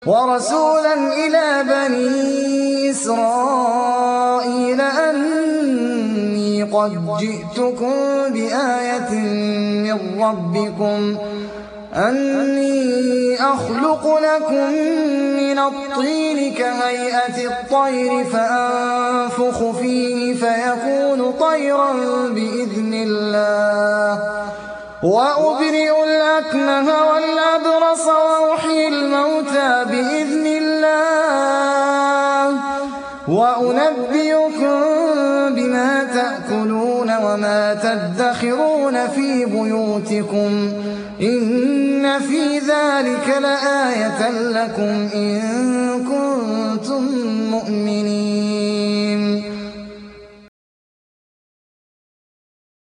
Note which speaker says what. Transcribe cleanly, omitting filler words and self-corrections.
Speaker 1: وَرَسُولًا إِلَىٰ بَنِي إِسْرَائِيلَ أَنِّي قَدْ جِئْتُكُم بِآيَةٍ مِّن رَّبِّكُمْ أَنِّي أَخْلُقُ لَكُم مِّنَ الطِّينِ كَهَيْئَةِ الطَّيْرِ فَأَنفُخُ فِيهِ فَيَكُونُ طَيْرًا بِإِذْنِ اللَّهِ وَأُبْرِئُ الْأَكْمَهَ وَالْأَبْرَصَ وَأُحْيِي الْمَوْتَىٰ بِإِذْنِ اللَّهِ وَأُنَبِّئُكُم بِمَا تَأْكُلُونَ وَمَا تَدَّخِرُونَ فِي بُيُوتِكُمْ ۚ إِنَّ فِي ذَٰلِكَ لَآيَةً لَّكُمْ إِن كُنتُم مُّؤْمِنِينَ